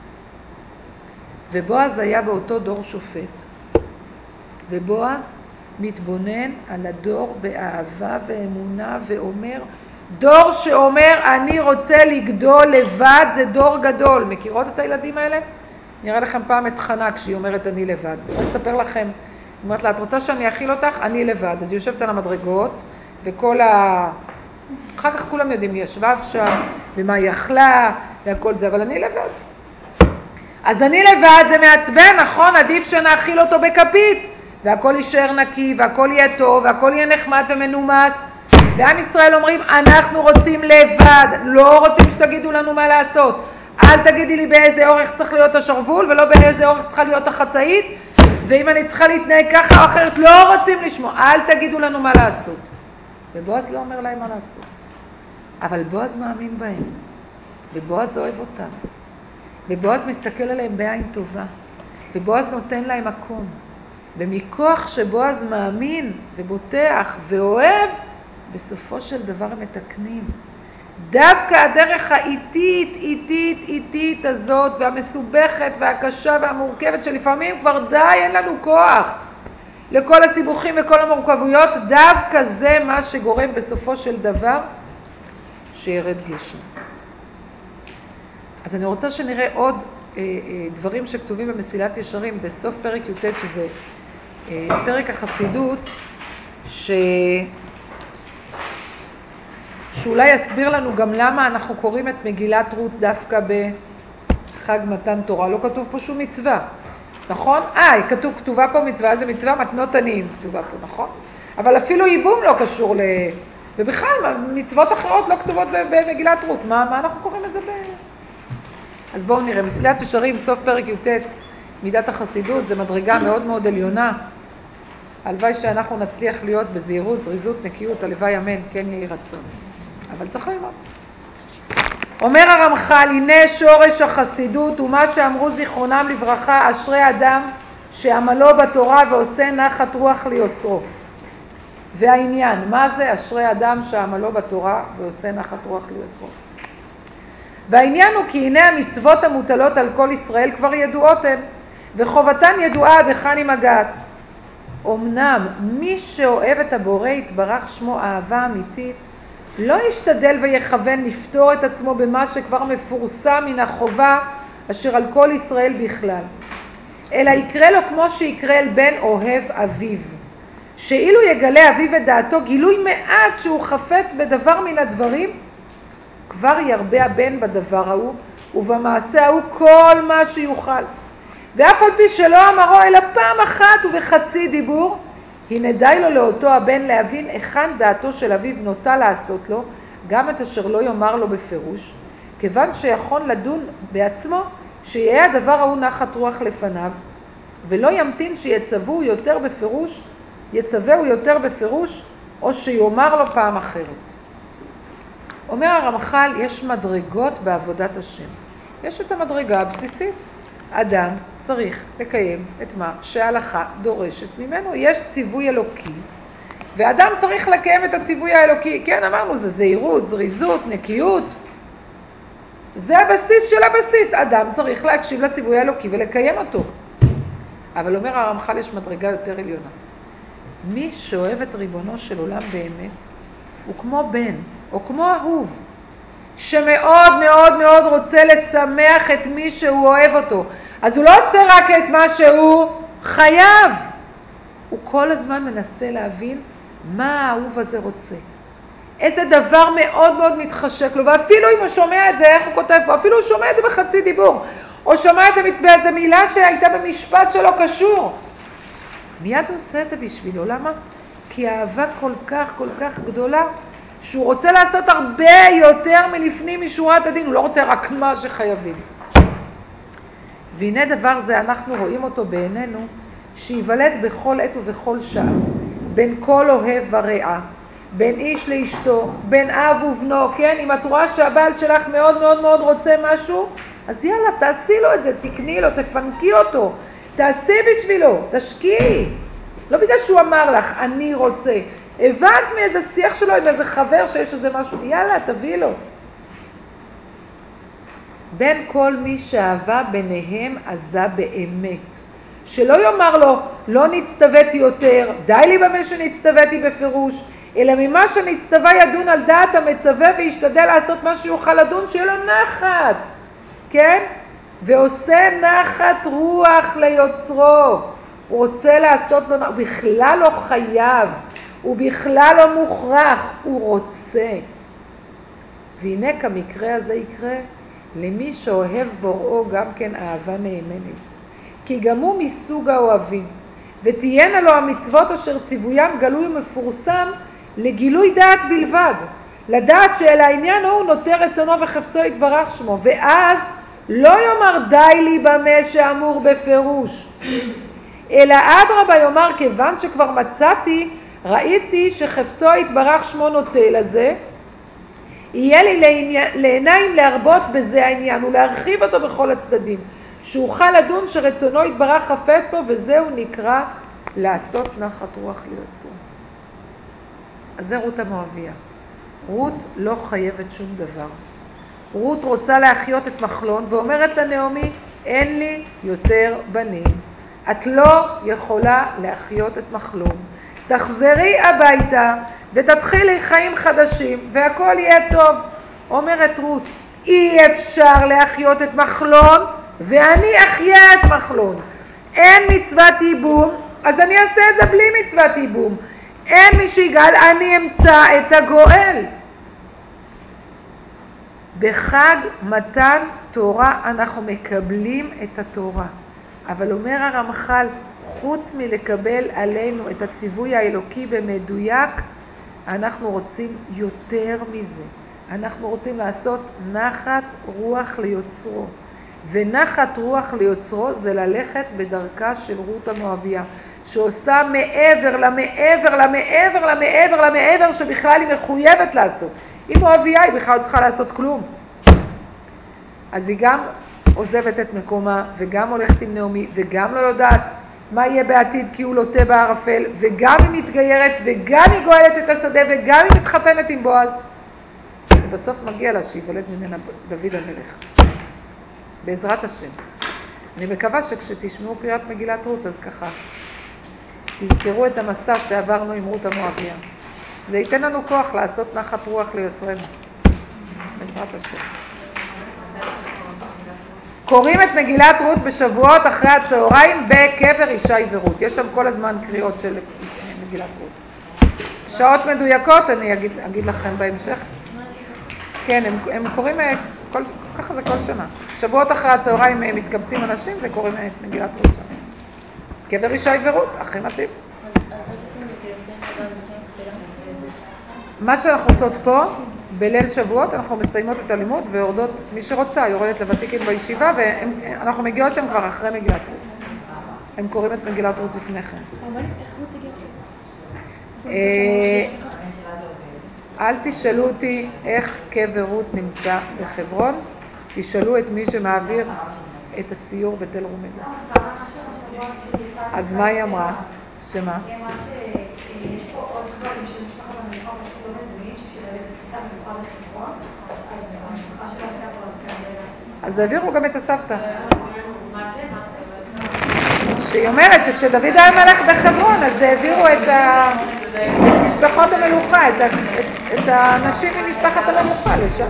ובועז היה באותו דור שופט. ובועז מתבונן על הדור באהבה ואמונה ואומר, דור שאומר אני רוצה לגדול לבד זה דור גדול. מכירות את הילדים האלה? נראה לכם פעם את חנה כשהיא אומרת אני לבד. אני אספר לכם, היא אומרת לה, את רוצה שאני אכיל אותך? אני לבד. אז היא יושבת על המדרגות וכל ה... אחר כך כולם יודעים מי ישבה שם ומה היא אכלה והכל זה, אבל אני לבד. אז אני לבד זה מעצבן, נכון? עדיף שנאכיל אותו בכפית והכל יישאר נקי והכל יהיה טוב והכל יהיה נחמד ומנומס. ועם ישראל אומרים, אנחנו רוצים לבד, לא רוצים שתגידו לנו מה לעשות. אל תגידי לי באיזה אורך צריך להיות השרוול ולא באיזה אורך צריכה להיות החצאית, ואם אני צריכה להתנהג ככה או אחרת לא רוצים לשמוע, אל תגידו לנו מה לעשות. ובועז לא אומר להם מה לעשות. אבל בועז מאמין בהם, ובועז אוהב אותם, ובועז מסתכל עליהם בעין טובה, ובועז נותן להם מקום. ומכוח שבועז מאמין ובוטח ואוהב, בסופו של דבר הם מתקנים. דווקא הדרך האיטית, איטית, איטית הזאת, והמסובכת והקשה והמורכבת, שלפעמים כבר די אין לנו כוח לכל הסיבוכים וכל המורכבויות, דווקא זה מה שגורם בסופו של דבר שירד גשם. אז אני רוצה שנראה עוד אה, אה, דברים שכתובים במסילת ישרים בסוף פרק י"ט, שזה אה, פרק החסידות, ש... שאולי יסביר לנו גם למה אנחנו קוראים את מגילת רות דווקא בחג מתן תורה. לא כתוב פה שום מצווה, נכון? אה, כתוב, כתובה פה מצווה, איזה מצווה? מתנות עניים כתובה פה, נכון? אבל אפילו ייבום לא קשור ל... ובכלל, מצוות אחרות לא כתובות במגילת רות. מה, מה אנחנו קוראים את זה ב... אז בואו נראה, מסילת ישרים, סוף פרק י"ט, מידת החסידות, זה מדרגה מאוד מאוד עליונה. הלוואי שאנחנו נצליח להיות בזהירות, זריזות, נקיות, הלוואי אמן, כן יהי רצון. אבל צריך ללמוד. אומר הרמח"ל, הנה שורש החסידות ומה שאמרו זיכרונם לברכה, אשרי אדם שעמלו בתורה ועושה נחת רוח ליוצרו. והעניין, מה זה אשרי אדם שעמלו בתורה ועושה נחת רוח ליוצרו? והעניין הוא כי הנה המצוות המוטלות על כל ישראל כבר ידועות הן, וחובתן ידועה עד היכן היא מגעת. אמנם מי שאוהב את הבורא יתברך שמו אהבה אמיתית, לא ישתדל ויכוון לפתור את עצמו במה שכבר מפורסם מן החובה אשר על כל ישראל בכלל, אלא יקרה לו כמו שיקרה אל בן אוהב אביו, שאילו יגלה אביו את דעתו גילוי מעט שהוא חפץ בדבר מן הדברים, כבר ירבה הבן בדבר ההוא ובמעשה ההוא כל מה שיוכל. ואף על פי שלא אמרו אלא פעם אחת ובחצי דיבור, הנה די לו לאותו הבן להבין היכן דעתו של אביו נוטה לעשות לו, גם את אשר לא יאמר לו בפירוש, כיוון שיכול לדון בעצמו שיהיה הדבר ההוא נחת רוח לפניו, ולא ימתין שיצוו יותר בפירוש, יצווהו יותר בפירוש, או שיאמר לו פעם אחרת. אומר הרמח"ל, יש מדרגות בעבודת השם. יש את המדרגה הבסיסית. אדם צריך לקיים את מה שההלכה דורשת ממנו. יש ציווי אלוקי, ואדם צריך לקיים את הציווי האלוקי. כן, אמרנו, זה זהירות, זריזות, נקיות. זה הבסיס של הבסיס. אדם צריך להקשיב לציווי האלוקי ולקיים אותו. אבל אומר הרמח"ל, יש מדרגה יותר עליונה. מי שאוהב את ריבונו של עולם באמת, הוא כמו בן, או כמו אהוב, שמאוד מאוד מאוד רוצה לשמח את מי שהוא אוהב אותו. אז הוא לא עושה רק את מה שהוא חייב. הוא כל הזמן מנסה להבין מה האהוב הזה רוצה. איזה דבר מאוד מאוד מתחשק לו. ואפילו אם הוא שומע את זה, איך הוא כותב פה? אפילו הוא שומע את זה בחצי דיבור. או שומע את זה באיזו מילה שהייתה במשפט שלו קשור. מיד הוא עושה את זה בשבילו. למה? כי האהבה כל כך כל כך גדולה, שהוא רוצה לעשות הרבה יותר מלפנים משורת הדין. הוא לא רוצה רק מה שחייבים. והנה דבר זה אנחנו רואים אותו בעינינו, שיוולד בכל עת ובכל שעה, בין כל אוהב ורע, בין איש לאשתו, בין אב ובנו, כן? אם את רואה שהבעל שלך מאוד מאוד מאוד רוצה משהו, אז יאללה, תעשי לו את זה, תקני לו, תפנקי אותו, תעשי בשבילו, תשקיעי. לא בגלל שהוא אמר לך, אני רוצה, הבנת מאיזה שיח שלו עם איזה חבר שיש איזה משהו, יאללה, תביא לו. בין כל מי שאהבה ביניהם עזה באמת. שלא יאמר לו, לא נצטוויתי יותר, די לי במה שנצטוויתי בפירוש, אלא ממה שנצטווה ידון על דעת המצווה וישתדל לעשות מה שיוכל לדון, שיהיה לו נחת, כן? ועושה נחת רוח ליוצרו. הוא רוצה לעשות לו, הוא בכלל לא חייב, הוא בכלל לא מוכרח, הוא רוצה. והנה כמקרה הזה יקרה למי שאוהב בוראו גם כן אהבה נאמנת. כי גם הוא מסוג האוהבים, ותהיינה לו המצוות אשר ציוויים גלוי ומפורסם לגילוי דעת בלבד, לדעת שאל העניין הוא נוטה רצונו וחפצו יתברך שמו, ואז לא יאמר די לי במה שאמור בפירוש, אלא אדרבה יאמר כיוון שכבר מצאתי, ראיתי שחפצו יתברך שמו נוטה לזה, יהיה לי לעיניים להרבות בזה העניין ולהרחיב אותו בכל הצדדים, שאוכל לדון שרצונו יתברך חפץ בו, וזהו נקרא לעשות נחת רוח ליוצרו. אז זה רות המואביה. רות לא חייבת שום דבר. רות רוצה להחיות את מחלון ואומרת לנעמי, אין לי יותר בנים. את לא יכולה להחיות את מחלון. תחזרי הביתה ותתחילי חיים חדשים והכל יהיה טוב. אומרת רות, אי אפשר להחיות את מחלון ואני אחיה את מחלון. אין מצוות ייבום, אז אני אעשה את זה בלי מצוות ייבום. אין מי שיגאל, אני אמצא את הגואל. בחג מתן תורה אנחנו מקבלים את התורה. אבל אומר הרמח"ל, חוץ מלקבל עלינו את הציווי האלוקי במדויק, אנחנו רוצים יותר מזה. אנחנו רוצים לעשות נחת רוח ליוצרו. ונחת רוח ליוצרו זה ללכת בדרכה של רות המואביה, שעושה מעבר למעבר למעבר למעבר למעבר שבכלל היא מחויבת לעשות. היא מואביה, היא בכלל צריכה לעשות כלום. אז היא גם עוזבת את מקומה, וגם הולכת עם נעמי, וגם לא יודעת מה יהיה בעתיד כי הוא לוטה בערפל, וגם היא מתגיירת, וגם היא גואלת את השדה, וגם היא מתחתנת עם בועז. ובסוף מגיע לה שיוולד ממנה דוד המלך. בעזרת השם. אני מקווה שכשתשמעו קריאת מגילת רות, אז ככה, תזכרו את המסע שעברנו עם רות המואביה. שזה ייתן לנו כוח לעשות נחת רוח ליוצרנו. בעזרת השם. קוראים את מגילת רות בשבועות אחרי הצהריים בקבר ישי ורות. יש שם כל הזמן קריאות של מגילת רות. שעות מדויקות אני אגיד, אגיד לכם בהמשך. כן, הם, הם קוראים, כל, ככה זה כל שנה. שבועות אחרי הצהריים מתקבצים אנשים וקוראים את מגילת רות שם. קבר ישי ורות, הכי מתאים. מה שאנחנו עושות פה, בליל שבועות אנחנו מסיימות את הלימוד ויורדות, מי שרוצה, יורדת לוותיקין בישיבה, ואנחנו מגיעות שם כבר אחרי מגילת רות. הם קוראים את מגילת רות לפני כן. אל תשאלו אותי איך קבר רות נמצא בחברון, תשאלו את מי שמעביר את הסיור בתל רומדה. אז מה היא אמרה? שמה? היא אמרה שיש פה עוד דברים של משפחת המלוכה פשוט לא מזוהים, שכשדוד הייתה מלוכה בחברון, אז המשפחה שלה הייתה כבר... אז העבירו גם את הסבתא. שהיא אומרת שכשדוד היה מלך בחברון, אז העבירו את משפחות המלוכה, את האנשים ממשפחת המלוכה לשם.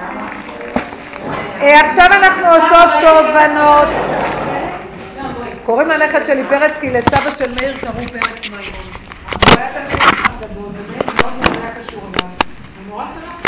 עכשיו אנחנו עושות תובנות. קוראים לנכד שלי פרץ, כי לסבא של מאיר קראו פרץ מימון. הוא היה תלמיד חכם גדול, באמת מאוד מאוד היה קשור אליו. הוא נורא שמח